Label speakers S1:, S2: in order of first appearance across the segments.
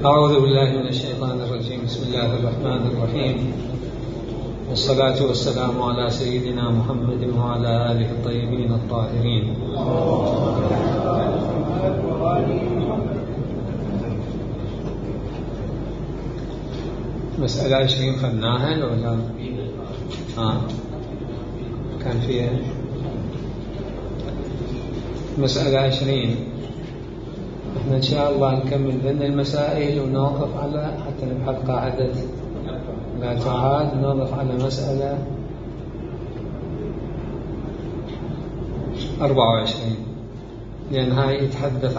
S1: أعوذ بالله من الشيطان الرجيم. بسم الله الرحمن الرحيم، والصلاة والسلام على سيدنا محمد وعلى آله الطيبين الطاهرين. مسألة 20 خدناها ولا كان فيها مسألة 20. احنا ان شاء الله نكمل ذن المسائل ونوقف على حتى نبحث قاعدة لا تعاد، نوقف على مسألة 24، لأن هاي يتحدث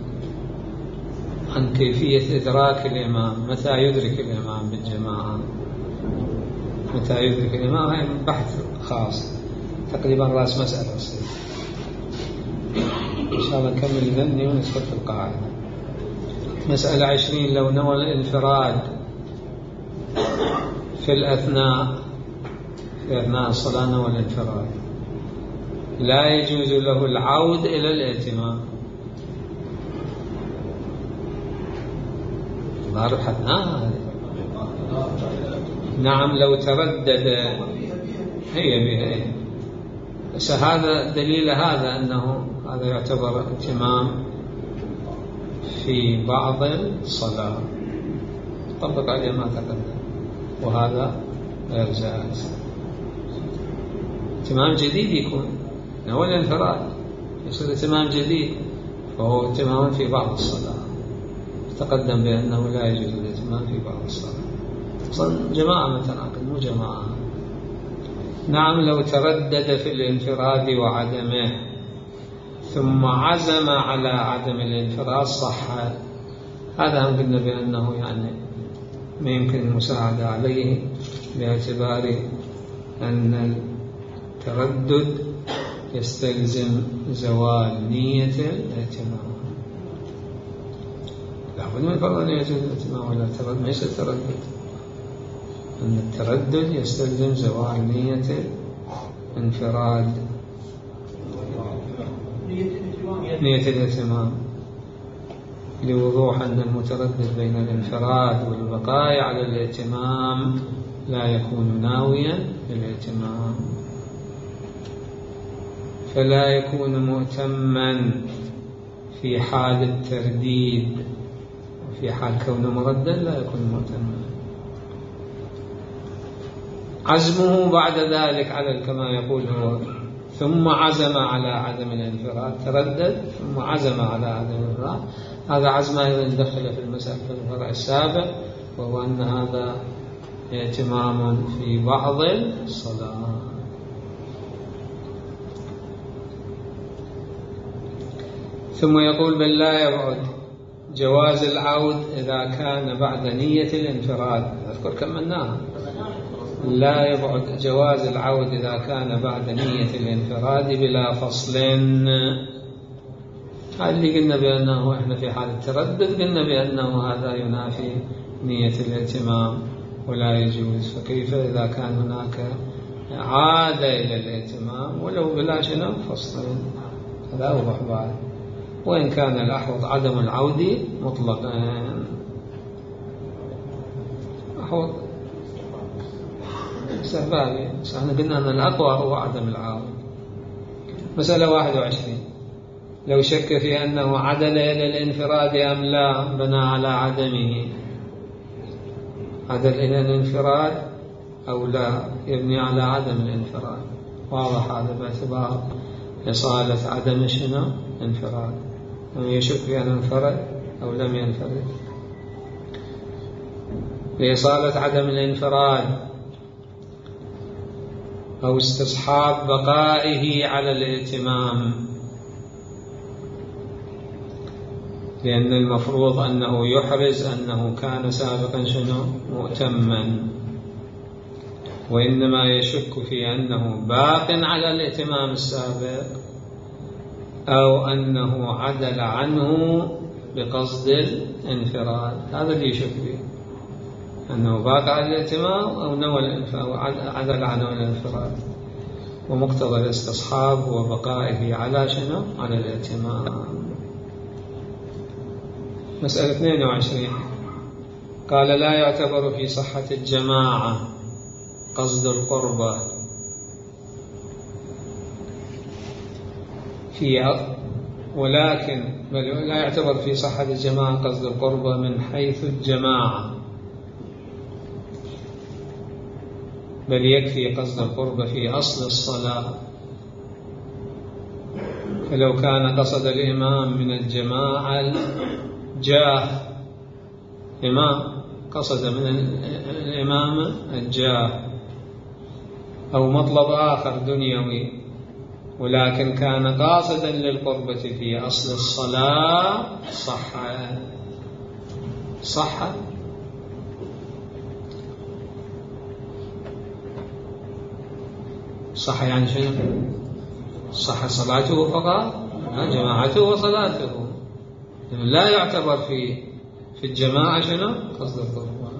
S1: عن كيفية إدراك الإمام، متى يدرك الإمام بالجماعة، متى يدرك الإمام. هاي بحث خاص تقريبا رأس مسألة أصلية. إن شاء الله نكمل ذني وندخل في القاعدة. مسألة 20: لو نوى الانفراد في أثناء الصلاة، نوى الانفراد، لا يجوز له العود إلى الائتمام. ما ربحتنا. نعم، لو تردد هي بس هذا دليل هذا أنه هذا يعتبر ائتمام في بعض الصلاة، طبق عليه ما تقدم، وهذا غير جائز. ائتمام جديد يكون، هو الانفراد يصير ائتمام جديد، فهو ائتمام في بعض الصلاة. تقدم بأنه لا يجوز الائتمام في بعض الصلاة، أصلا جماعة متناقض مو جماعة. نعم، لو تردد في الانفراد وعدمه ثم عزم على عدم الانفراد صح. هذا هم قلنا بأنه يعني ما يمكن المساعدة عليه، باعتبار أن التردد يستلزم زوال نية الائتمام. لابد من فرض نية الائتمام، ولا التردد ليس التردد، أن التردد يستلزم زوال نية الانفراد، نية الائتمام، لوضوح أن المتردد بين الانفراد والبقاء على الائتمام لا يكون ناويا للائتمام، فلا يكون مؤتما في حال الترديد، وفي حال كونه مردا لا يكون مؤتما. عزمه بعد ذلك على كما يقول هو ثم عزم على عدم الانفراد، تردد ثم عزم على عدم الانفراد، هذا عزم أيضا دخل في المسألة في الفرع السابق، وهو أن هذا ائتمام في بعض الصلاة. ثم يقول بل لا يبعد جواز العود إذا كان بعد نية الانفراد. أذكر كملناها. لا يبعد جواز العود إذا كان بعد نية الانفراد بلا فصل. هذا اللي قلنا بأنه إحنا في حال التردد قلنا بأنه هذا ينافي نية الائتمام ولا يجوز، فكيف إذا كان هناك عادة إلى الائتمام ولو بلا شنو فصل؟ هذا أوضح بعد. وإن كان الأحوط عدم العود مطلقا. أحوط سهبالي، بس احنا قلنا أن الأقوى هو عدم العود. مسألة 21: لو شك في أنه عدل إلى الانفراد أم لا، بنى على عدمه. عدل إلى الانفراد أو لا، يبني على عدم الانفراد. واضح هذا باعتبار إصالة عدم شنو؟ انفراد. يشك في أن انفرد أو لم ينفرد. لإصالة عدم الانفراد أو استصحاب بقائه على الائتمام، لأن المفروض أنه يحرز أنه كان سابقا شنو؟ مؤتما، وإنما يشك في أنه باق على الائتمام السابق أو أنه عدل عنه بقصد الانفراد. هذا اللي يشك فيه، أنه باق على الائتمام أو نوى الانفراد أو عدل عنه الانفراد. ومقتضى الاستصحاب هو بقائه على شنو؟ على الائتمام. مسألة 22: قال لا يعتبر في صحة الجماعة قصد القربة ولكن لا يعتبر في صحة الجماعة قصد القربة من حيث الجماعة، بل يكفي قصد القربة في أصل الصلاة. فلو كان قصد الإمام من الجماعة الجاه، إمام قصد من الإمام الجاه أو مطلب آخر دنيوي، ولكن كان قاصدا للقربة في أصل الصلاة، صح يعني شنو؟ صح صلاته فقط، جماعته وصلاته. لا يعتبر في الجماعة شنو؟ قصد القربة.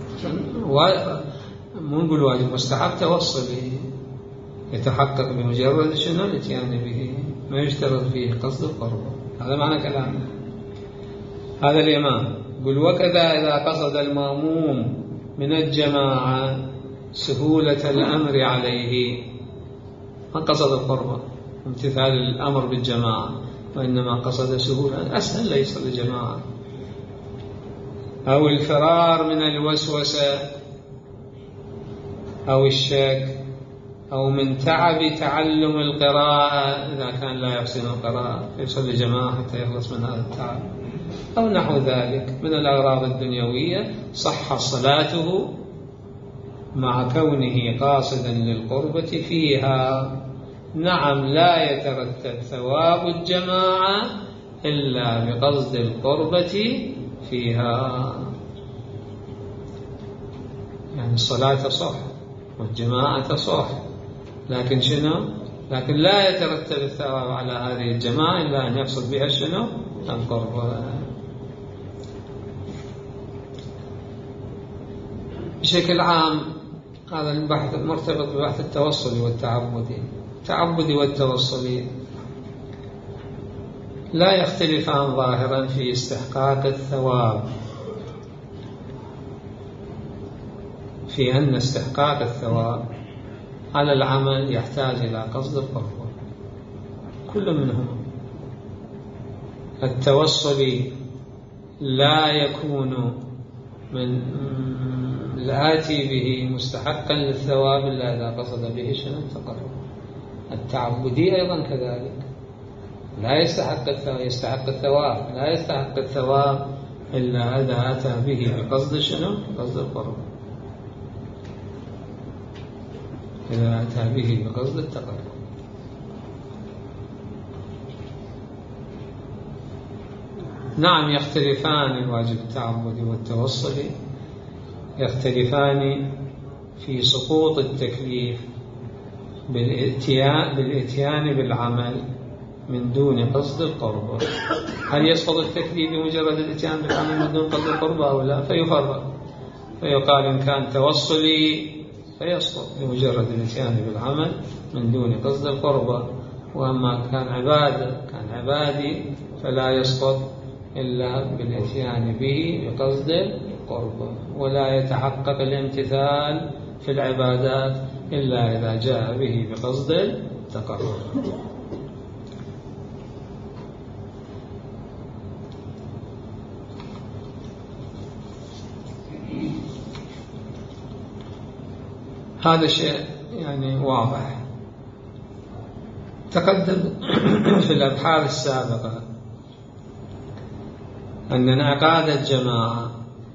S1: مو نقول واجب، مستحب توصله يتحقق بمجرد شنو؟ الاتيان به، ما يشترط فيه قصد القربة. هذا معنى كلامه. هذا الإمام يقول: وكذا إذا قصد المأموم من الجماعة سهولة الأمر عليه، ما قصد القربة امتثال الأمر بالجماعة، وإنما قصد سهولة، أسهل ليس الجماعة، أو الفرار من الوسوسة أو الشك، أو من تعب تعلم القراءة إذا كان لا يحسن القراءة يصلي جماعة حتى يخلص من هذا التعب، أو نحو ذلك من الأغراض الدنيوية، صح صلاته مع كونه قاصدا للقربة فيها. نعم، لا يترتب ثواب الجماعة إلا بقصد القربة فيها. يعني الصلاة صح والجماعة صح، لكن شنو؟ لكن لا يترتب الثواب على هذه الجماعة إلا أن يقصد بها شنو؟ القربة. بشكل عام هذا البحث مرتبط ببحث التوصلي والتعبدي. التعبدي والتوصلي لا يختلفان ظاهرا في استحقاق الثواب، في أن استحقاق الثواب على العمل يحتاج إلى قصد القربة، كل منهم. التوصلي لا يكون من الآتي به مستحقا للثواب إلا إذا قصد به شنو؟ التقرب. التعبدي أيضا كذلك، لا يستحق الثواب، يستحق الثواب، لا يستحق الثواب إلا إذا أتى به بقصد شنو؟ قصد القرب، إذا أتى به بقصد التقرب. نعم، يختلفان الواجب التعبدي والتوصلي، يختلفان في سقوط التكليف بالإتيان بالعمل من دون قصد القربة. هل يسقط التكليف بمجرد الإتيان بالعمل من دون قصد القربة أو لا؟ فيفرق، فيقال إن كان توصلي فيسقط بمجرد الإتيان بالعمل من دون قصد القربة، وأما كان عبادي فلا يسقط إلا بالإتيان به بقصد القربة. ولا يتحقق الامتثال في العبادات إلا إذا جاء به بقصد التقرب. هذا شيء يعني واضح. تقدم في الأبحاث السابقة أن انعقاد الجماعة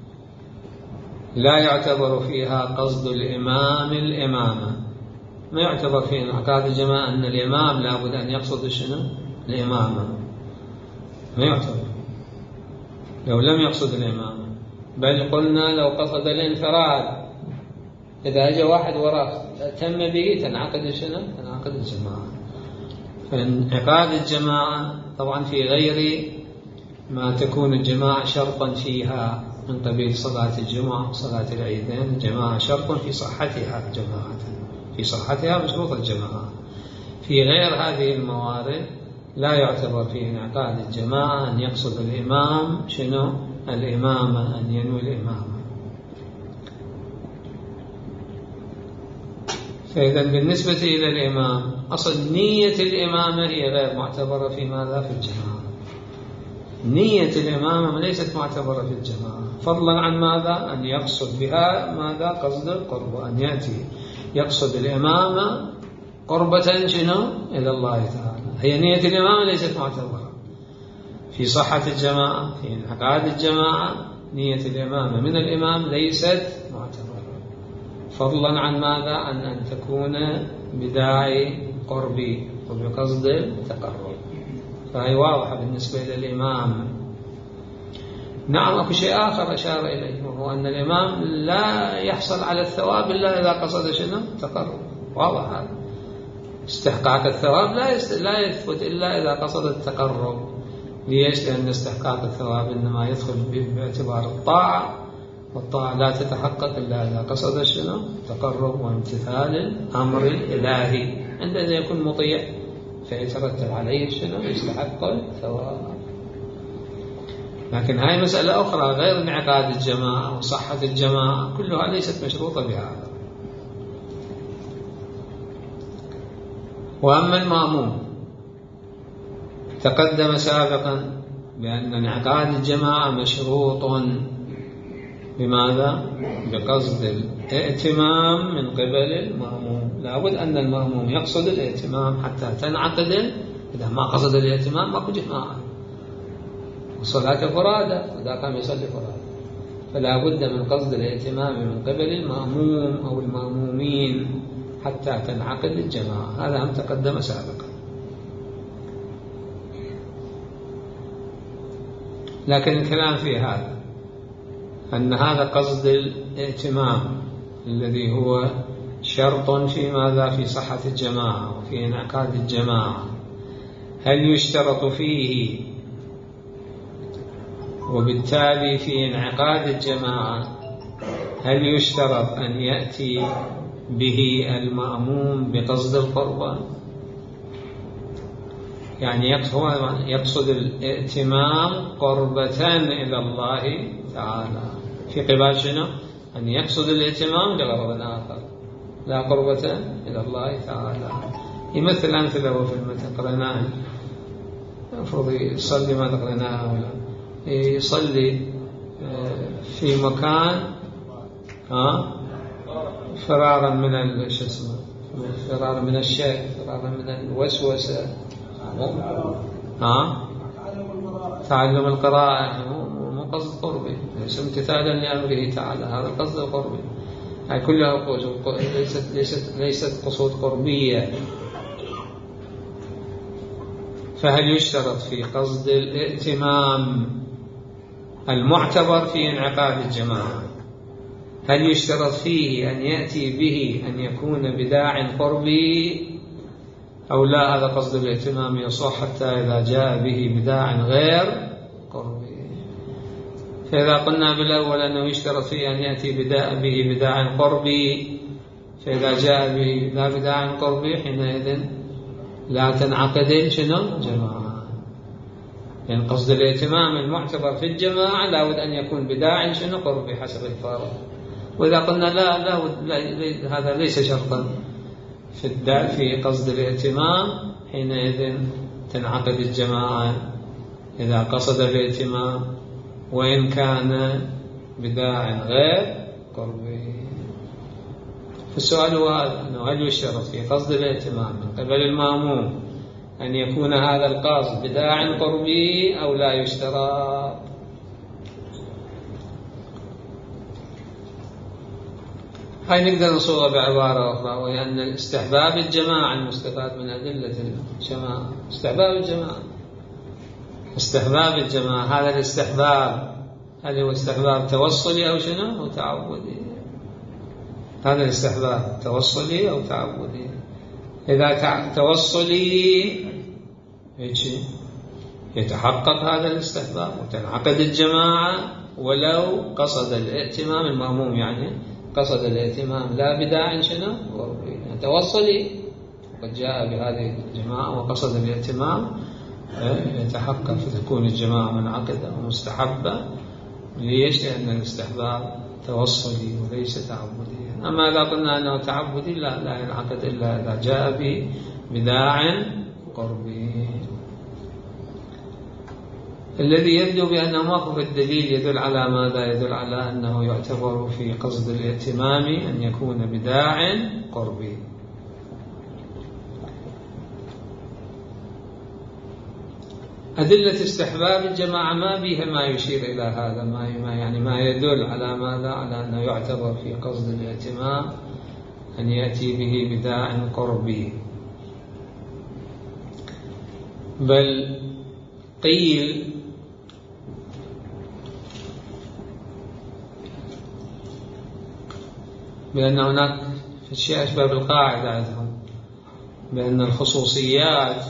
S1: لا يعتبر فيها قصد الإمام الإمامة. ما يعتبر في انعقاد الجماعة أن الإمام لابد أن يقصد شنو؟ الإمامة. ما يعتبر لو لم يقصد الإمامة، بل قلنا لو قصد الانفراد، إذا جاء واحد وراء تم به تنعقد شنو؟ تنعقد الجماعة. فانعقاد الجماعة طبعا في غير ما تكون الجماعة شرطا فيها من قبيل صلاة الجمعة صلاة العيدين، الجماعة شرط في صحتها، جماعة في صحتها بشروط الجماعة. في غير هذه الموارد لا يعتبر في انعقاد الجماعة أن يقصد الإمام شنو؟ الإمامة، أن ينوي الإمامة. فإذا بالنسبة إلى الإمام أصل نية الإمامة هي غير معتبرة في ماذا؟ في الجماعة. نية الإمامة ليست معتبرة في الجماعة، فضلا عن ماذا؟ أن يقصد بها ماذا؟ قصد القرب، أن يأتي يقصد الإمامة قربة شنو؟ إلى الله تعالى. هي نية الإمامة ليست معتبرة في صحة الجماعة، في انعقاد الجماعة. نية الإمامة من الإمام ليست معتبرة، فضلا عن ماذا؟ عن أن تكون بداعي قربي وبقصد التقرب. فهي واضحة بالنسبة إلى الإمام. نعم، أكو شيء آخر أشار إليه، وهو أن الإمام لا يحصل على الثواب إلا إذا قصد شنو؟ تقرب. واضح هذا. استحقاق الثواب لا يثبت إلا إذا قصد التقرب. ليش؟ لأن استحقاق الثواب إنما يدخل باعتبار الطاعة، والطاعة لا تتحقق إلا إذا قصد شنو؟ تقرب وامتثال الأمر الإلهي. عندما يكون مطيع فيترتب عليه شنو؟ يستحق الثواب. لكن هاي مسألة أخرى غير انعقاد الجماعة وصحة الجماعة، كلها ليست مشروطة بهذا. وأما المأموم تقدم سابقا بأن انعقاد الجماعة مشروط بماذا؟ بقصد الائتمام من قبل المأموم. لابد أن المأموم يقصد الائتمام حتى تنعقد. إذا ما قصد الائتمام ماكو جماعة. الصلاة فرادى، إذا قام يصلي فرادى، فلا بد من قصد الائتمام من قبل المأموم أو المأمومين حتى تنعقد الجماعة. هذا هم تقدم سابقا. لكن الكلام في هذا أن هذا قصد الائتمام الذي هو شرط في ماذا؟ في صحة الجماعة وفي انعقاد الجماعة. هل يشترط فيه وبالتالي في انعقاد الجماعة هل يشترط أن يأتي به المأموم بقصد القربان؟ يعني يقصد الائتمام قربة إلى الله تعالى في قبال شنو؟ أن يقصد الائتمام لغرض آخر لا قربة إلى الله تعالى. يمثل أمثلة وفي المثل قرناه، المفروض يصلي ما قرناه، ولا يصلي في مكان فرارا من فرارا من الشك، فرارا من الوسوسة، تعلم القراءة، مو قصد قربي، ليس امتثالا لأمره تعالى، هذا قصد القربي. هاي كلها ليست قصود قربية. فهل يشترط في قصد الائتمام المعتبر في انعقاد الجماعة، هل يشترط فيه أن يأتي به أن يكون بداع قربي أو لا؟ هذا قصد الائتمام يصح حتى إذا جاء به بداع غير قربي. فإذا قلنا بالأول أنه يشترط فيه أن يأتي به بداع قربي، فإذا جاء به لا بداع قربي حينئذ لا تنعقد شنو؟ جماعة. يعني قصد الائتمام المعتبر في الجماعة لابد أن يكون بداع شنو؟ قربي حسب الفارق. وإذا قلنا لا هذا ليس شرطا في قصد الائتمام، حينئذ تنعقد الجماعة إذا قصد الائتمام وإن كان بداع غير قربي. فالسؤال هو أنه هل يشترط في قصد الائتمام من قبل المأموم أن يكون هذا القصد بداع قربي أو لا يشترط؟ هاي نقدر نصوغها بعبارة أخرى، وهي أن استحباب الجماعة المستفاد من أدلة الجماعة. استحباب الجماعة هذا الاستحباب هل هو استحباب توصلي أو شنو؟ أو تعبدي؟ هذا الاستحباب توصلي أو تعبدي؟ إذا توصلي يتحقق هذا الاستحباب وتنعقد الجماعة ولو قصد الائتمام المأموم، يعني قصد الائتمام لا بداع شنو؟ توصلي وقد جاء بهذه الجماعة وقصد الائتمام يتحقق فتكون الجماعة منعقدة ومستحبة. ليش؟ لأن الاستحباب توصلي وليس تعبدي. أما إذا قلنا أنه تعبدي لا ينعقد إلا إذا جاء به بداع قربي. الذي يبدو بأنه ما في الدليل يدل على ماذا؟ يدل على أنه يعتبر في قصد الائتمام أن يكون بداع قربي. أدلة استحباب الجماعة ما بها ما يشير إلى هذا، ما يدل على ماذا؟ على أنه يعتبر في قصد الائتمام أن يأتي به بداع قربي. بل قيل بأن هناك في الشيء أسباب القاعدة عندهم بأن الخصوصيات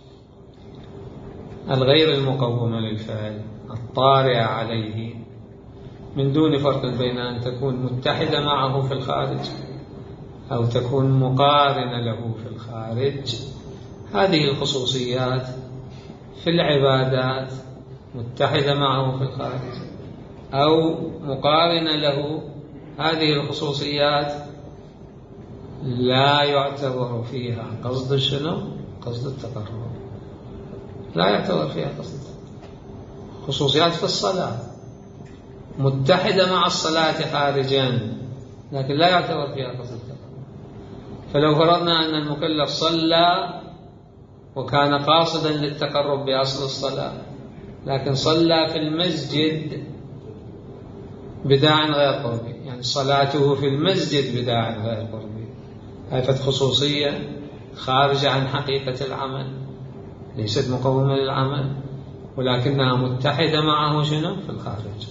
S1: الغير المقومة للفعل الطارئة عليه من دون فرق بين أن تكون متحدة معه في الخارج أو تكون مقارنة له في الخارج، هذه الخصوصيات في العبادات متحدة معه في الخارج أو مقارنة له، هذه الخصوصيات لا يعتبر فيها قصد شنو؟ قصد التقرب. لا يعتبر فيها قصد خصوصيات في الصلاة متحدة مع الصلاة خارجا، لكن لا يعتبر فيها قصد التقرب. فلو فرضنا أن المكلف صلى وكان قاصدا للتقرب بأصل الصلاة، لكن صلى في المسجد بداع غير قربي، يعني صلاته في المسجد بداع غير قربي، هذه خصوصية خارجة عن حقيقة العمل، ليست مقومة للعمل ولكنها متحدة معه شنو؟ في الخارج.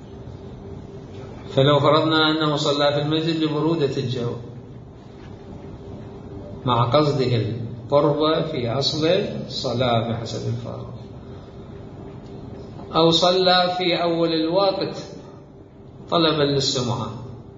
S1: فلو فرضنا أنه صلى في المسجد لبرودة الجو مع قصده القرب في أصل الصلاة بحسب الفارق، أو صلى في أول الوقت طلبا للسمعة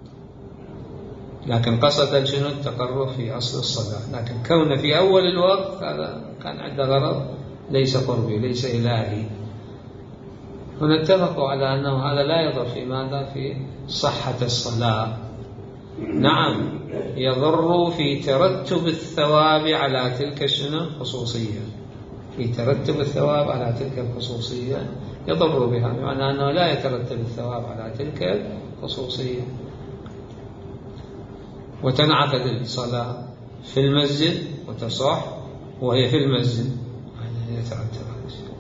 S1: لكن قصد شنو؟ التقرب في أصل الصلاة، لكن كون في أول الوقت هذا كان عنده غرض ليس قربي ليس إلهي. هنا اتفقوا على أنه هذا لا يضر في ماذا؟ في صحة الصلاة. نعم يضر في ترتب الثواب على تلك شنو؟ خصوصية، في ترتب الثواب على تلك الخصوصية يضر بها، بمعنى أنه لا يترتب الثواب على تلك الخصوصية، وتنعقد الصلاة في المسجد وتصح وهي في المسجد يترتب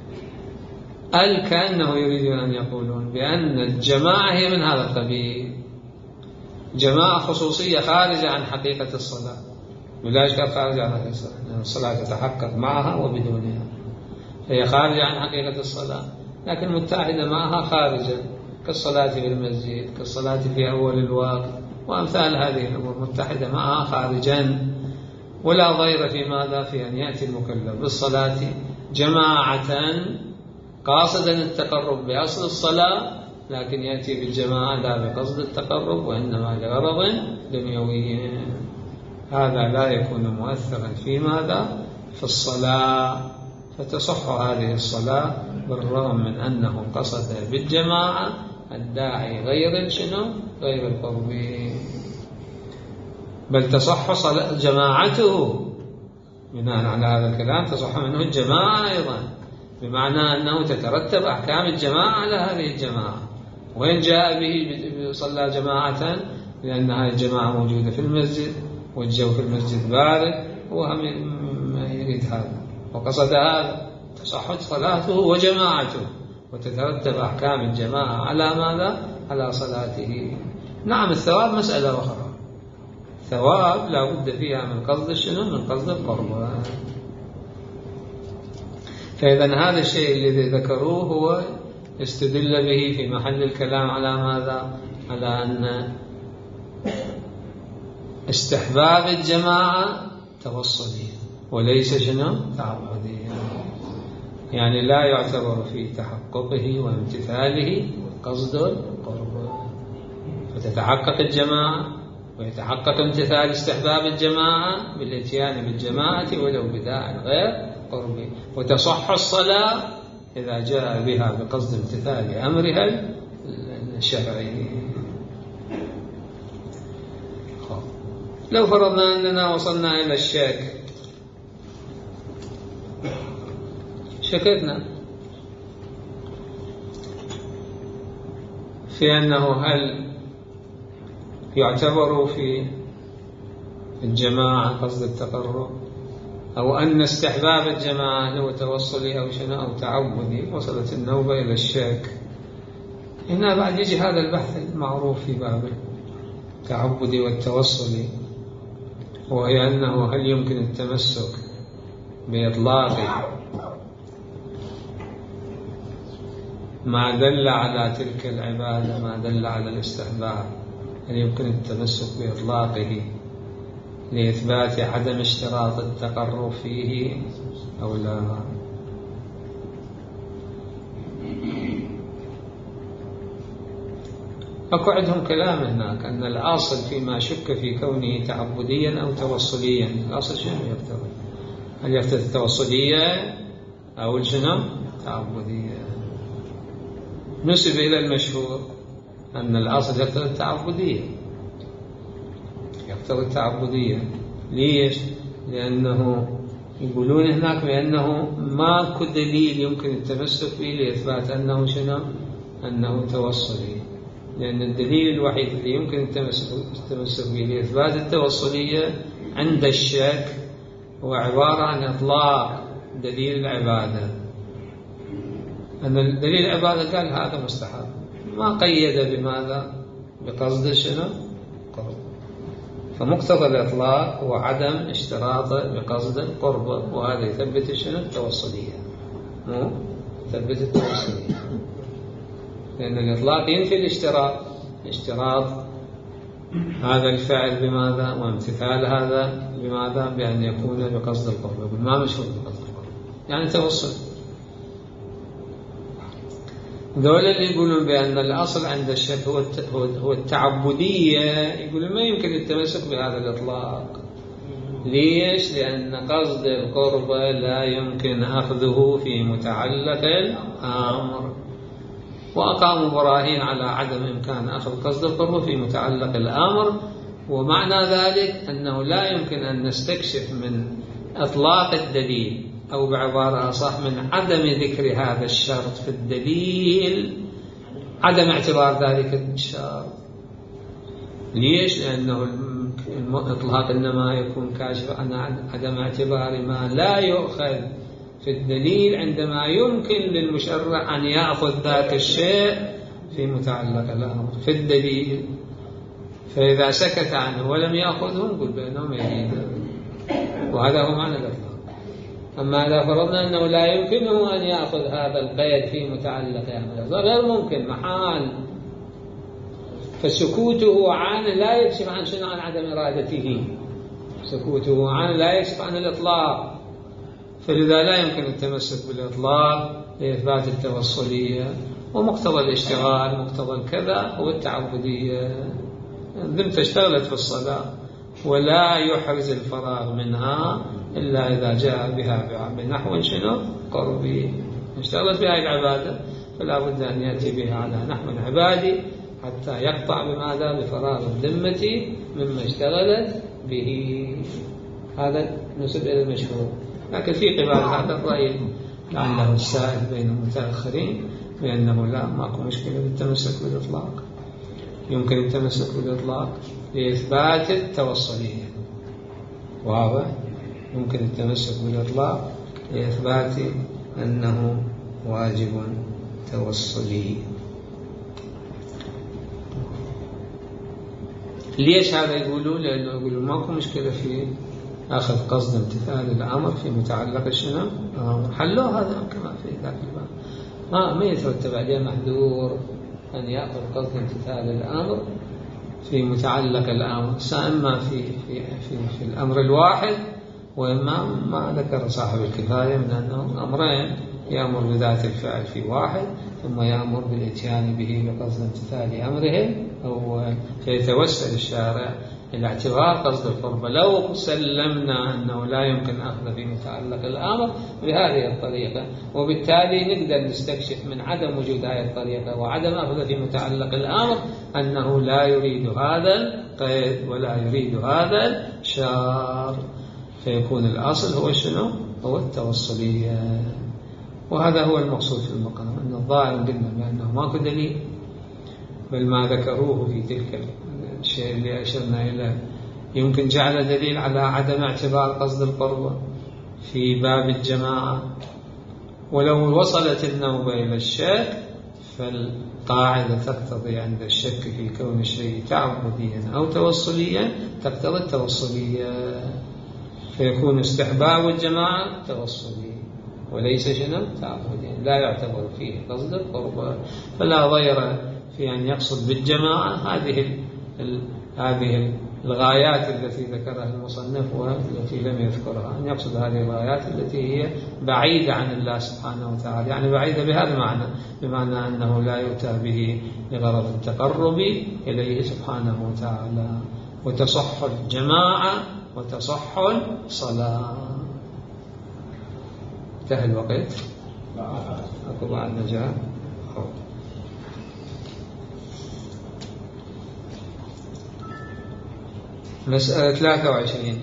S1: كأنه يريدون أن يقولون بأن الجماعة هي من هذا القبيل، جماعة خصوصية خارجة عن حقيقة الصلاة، ولا خارجة عن حقيقة الصلاة، لأن الصلاة تتحقق معها وبدونها، هي خارجة عن حقيقة الصلاة لكن متحدة معها خارجا، كالصلاة في المسجد، كالصلاة في أول الوقت، وأمثال هذه الأمور متحدة معها خارجا. ولا ضير في ماذا؟ في أن يأتي المكلف بالصلاة جماعة قاصدا التقرب بأصل الصلاة، لكن يأتي بالجماعة لا بقصد التقرب وإنما لغرض دنيوي، هذا لا يكون مؤثرا في ماذا؟ في الصلاة، فتصح هذه الصلاة بالرغم من أنه قصد بالجماعة الداعي غير شنو؟ غير القربي، بل تصح جماعته بناء على هذا الكلام، تصح منه الجماعة أيضا، بمعنى أنه تترتب أحكام الجماعة على هذه الجماعة. وإن جاء به صلى جماعة لأنها الجماعة موجودة في المسجد والجو في المسجد بارد، هو ما يريد هذا وقصد هذا، تصح صلاته وجماعته وتترتب أحكام الجماعة على ماذا؟ على صلاته. نعم الثواب مسألة أخرى، ثواب لا بد فيها من قصد شنو؟ من قصد القرب. فإذا هذا الشيء الذي ذكروه هو استدل به في محل الكلام على ماذا؟ على أن استحباب الجماعة توصلي وليس شنو؟ تعبدي، يعني لا يعتبر في تحققه وامتثاله قصد القرب، فتتحقق الجماعة ويتحقق امتثال استحباب الجماعة بالاتيان بالجماعة ولو بداع غير قربي، وتصح الصلاة إذا جاء بها بقصد امتثال أمرها الشرعي. لو فرضنا أننا وصلنا إلى الشك، شككنا في أنه هل يعتبر في الجماعة قصد التقرب، أو أن استحباب الجماعة هو توصلي أو شنو أو تعبدي. وصلت النوبة إلى الشك. هنا بعد يجي هذا البحث المعروف في باب التعبدي والتوصلي، وهي أنه هل يمكن التمسك بإطلاق ما دل على تلك العبادة، ما دل على الاستحباب، هل يمكن التمسك بإطلاقه لإثبات عدم اشتراط التقرب فيه أو لا؟ أكو عندهم كلام هناك أن الأصل فيما شك في كونه تعبديا أو توصليا، الأصل شنو يقتضي؟ هل يقتضي التوصلية أو الشنو تعبدية؟ نسب إلى المشهور أن الأصل يقتضي التعبدية، يقتضي التعبدية. ليش؟ لأنه يقولون هناك بأنه ماكو دليل يمكن التمسك به لإثبات أنه شنو؟ أنه توصلي. لأن الدليل الوحيد الذي يمكن التمسك به لإثبات التوصلية عند الشك هو عبارة عن إطلاق دليل العبادة. أن دليل العبادة قال هذا مستحب، ما قيد بماذا؟ بقصد شنو؟ قرب. فمقتضى الإطلاق هو عدم اشتراطه بقصد القرب، وهذا يثبت شنو؟ التوصلية، مو يثبت التوصلية. لأن الإطلاق ينفي اشتراط هذا الفعل بماذا؟ وامتثال هذا بماذا؟ بأن يكون بقصد القرب. ما مشهور بقصد القرب يعني توصل. دول اللي يقولون بأن الأصل عند الشك هو التعبدية، يقولون ما يمكن التمسك بهذا الإطلاق. ليش؟ لأن قصد القرب لا يمكن أخذه في متعلق الأمر، وأقاموا براهين على عدم إمكان أخذ قصد القرب في متعلق الأمر. ومعنى ذلك أنه لا يمكن أن نستكشف من إطلاق الدليل، أو بعبارة أصح من عدم ذكر هذا الشرط في الدليل عدم اعتبار ذلك الشرط. ليش؟ لأنه الإطلاق إنما يكون كاشف عن عدم اعتبار ما لا يؤخذ في الدليل عندما يمكن للمشرع أن يأخذ ذاك الشيء في متعلق الأمر في الدليل. فإذا سكت عنه ولم يأخذه نقول بأنه يجيد، وهذا هو معنى الإطلاق. أما إذا فرضنا أنه لا يمكنه أن يأخذ هذا القيد في متعلق أمر، غير ممكن محال، فسكوته عنه لا يكشف عن شنو؟ عن عدم إرادته. سكوته عنه لا يكشف عن الإطلاق، فلذا لا يمكن التمسك بالإطلاق لإثبات التوصلية. ومقتضى الاشتغال، مقتضى الكذا هو التعبدية. ذمت اشتغلت في الصلاة ولا يحرز الفراغ منها إلا إذا جاء بها بنحو شنو؟ قربي. اشتغلت بهذه العبادة فلا بد أن يأتي بها على نحو عبادي حتى يقطع بماذا؟ بفراغ الذمة مما اشتغلت به. هذا نسب إلى المشهور. لكن في قبال هذا الرأي لعله السائل بين المتأخرين بأنه لا، ماكو مشكلة بالتمسك بالإطلاق، يمكن التمسك بالإطلاق لإثبات التوصلية. واضح؟ يمكن التمسك بالإطلاق لإثبات أنه واجب توصلي. ليش هذا يقولون؟ لأنه يقولون ماكو مشكلة في أخذ قصد امتثال الأمر في متعلق شنو؟ حلوا هذا كما في ذاك الباب. ما يترتب عليه محذور أن يأخذ قصد امتثال الأمر في متعلق الأمر، إما في الأمر الواحد، وإما ما ذكر صاحب الكفاية من أنه أمرين: يأمر بذات الفعل في واحد، ثم يأمر بالإتيان به بقصد امتثال أمره، أو فيتوسل الشارع إلى اعتبار قصد القربة. لو سلمنا أنه لا يمكن أخذ في متعلق الأمر بهذه الطريقة، وبالتالي نقدر نستكشف من عدم وجود هذه الطريقة وعدم أخذ في متعلق الأمر أنه لا يريد هذا القيد ولا يريد هذا الشرط، فيكون الأصل هو شنو؟ هو التوصلية. وهذا هو المقصود في المقام، أن الظاهر قلنا بأنه ماكو دليل، بل ما ذكروه في تلك الشيء اللي أشرنا إليه يمكن جعل دليل على عدم اعتبار قصد القربة في باب الجماعة. ولو وصلت النوبة إلى الشك فالقاعدة تقتضي عند الشك في كون الشيء تعبديا أو توصليا تقتضي التوصلية، فيكون استحباب الجماعة توصلي وليس شنو تعبديا، لا يعتبر فيه قصد القربة. فلا ضير في أن يقصد بالجماعة هذه الغايات التي ذكرها المصنف والتي لم يذكرها، أن يقصد هذه الغايات التي هي بعيدة عن الله سبحانه وتعالى، يعني بعيدة بهذا المعنى، بمعنى أنه لا يؤتى به لغرض التقرب إليه سبحانه وتعالى. وتصح الجماعة وتصح الصلاة. انتهى الوقت؟ أكو بعد نجاة. مسألة 23.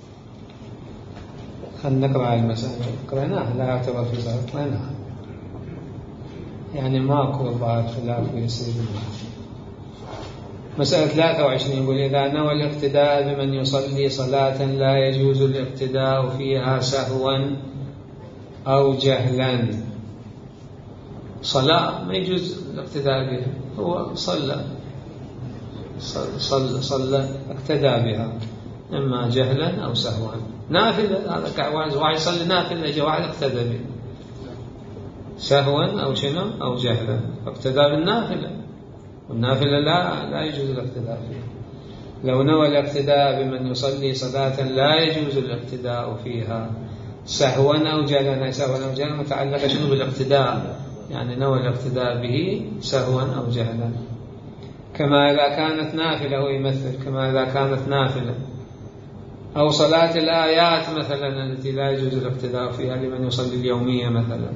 S1: خلنا نقرأ المسألة. قرأناها، لا يعتبر في صلاة، قرأناها يعني ماكو ضعف خلاف يصير. مسألة 23 يقول: إذا نوى الاقتداء بمن يصلي صلاة لا يجوز الاقتداء فيها سهوا أو جهلا. صلاة ما يجوز الاقتداء بها، هو صلى اقتدى بها إما جهلا أو سهوا. نافلة، هذا واحد يصلي نافلة جاء واحد اقتدى به سهوا أو شنو أو جهلا، اقتدى بالنافلة، والنافلة لا يجوز الاقتداء فيها. لو نوى الاقتداء بمن يصلي صلاة لا يجوز الاقتداء فيها سهوا أو جهلا، سهوا أو جهلا متعلقة شنو بالاقتداء، يعني نوى الاقتداء به سهوا أو جهلا. كما إذا كانت نافلة، ويمثل كما إذا كانت نافلة أو صلاة الآيات مثلا التي لا يجوز الاقتداء فيها لمن يصلي اليومية مثلا،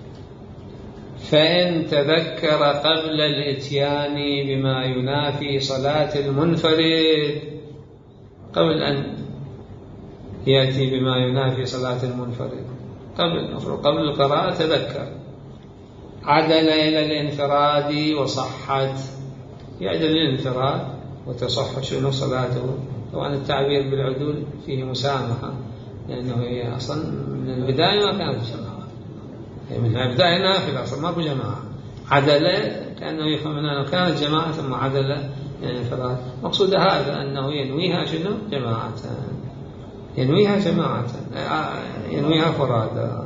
S1: فإن تذكر قبل الإتيان بما ينافي صلاة المنفرد، قبل أن يأتي بما ينافي صلاة المنفرد، قبل القراءة تذكر، عدل إلى الانفراد وصحت، يعدل الانفراد وتصح شنو صلاته. طبعا التعبير بالعدول فيه مسامحة، لأنه هي أصلا من البداية ما كانت جماعة، من البداية نافلة أصلا ما في جماعة. عدل كأنه يفهم أنه كانت جماعة ثم عدل الانفراد. مقصود هذا أنه ينويها شنو جماعة، ينويها جماعة، ينويها فرادا.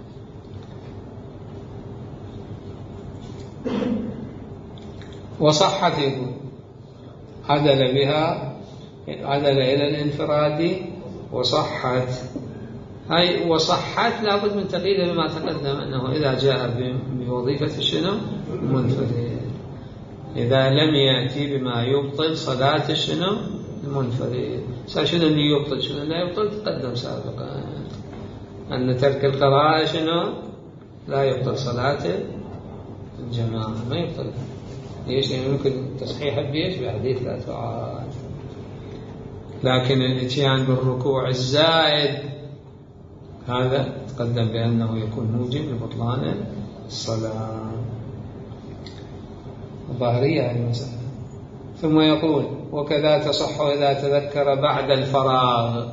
S1: وصحت يقول عدل بها، عدل إلى الانفراد وصحت. هاي وصحت لابد من تقييد بما تقدم، أنه إذا جاء بوظيفة شنو المنفرد، إذا لم يأتي بما يبطل صلاة شنو المنفرد. شنو اللي يبطل شنو لا يبطل تقدم سابقا، أن ترك القراءة شنو لا يبطل صلاة الجماعة، ما يبطل. ليش؟ يمكن تصحيح بيش بحديث لا تعاد، لكن الاتيان بالركوع الزائد هذا تقدم بأنه يكون موجب لبطلان الصلاة. ظاهرية المسألة. ثم يقول: وكذا تصح إذا تذكر بعد الفراغ.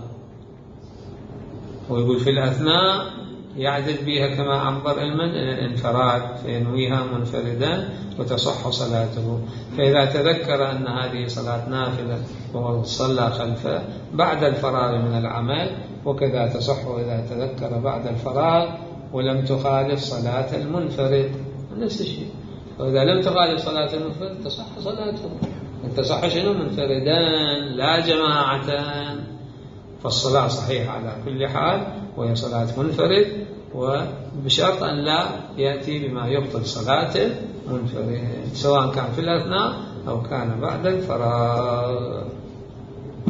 S1: ويقول في الأثناء يعدل بها كما عبر الانفراد، فينويها منفردا وتصح صلاته. فإذا تذكر أن هذه صلاة نافلة وصلى خلفه بعد الفراغ من العمل، وكذا تصح إذا تذكر بعد الفراغ ولم تخالف صلاة المنفرد، نفس الشيء. وإذا لم تخالف صلاة المنفرد تصح صلاته، تصح شنو منفردا لا جماعة، فالصلاة صحيحة على كل حال وهي صلاة منفرد، وبشرط أن لا يأتي بما يبطل صلاة منفرد، سواء كان في الأثناء أو كان بعد الفراغ.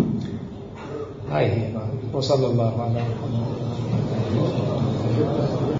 S1: هاي هي. وصلى الله على محمد.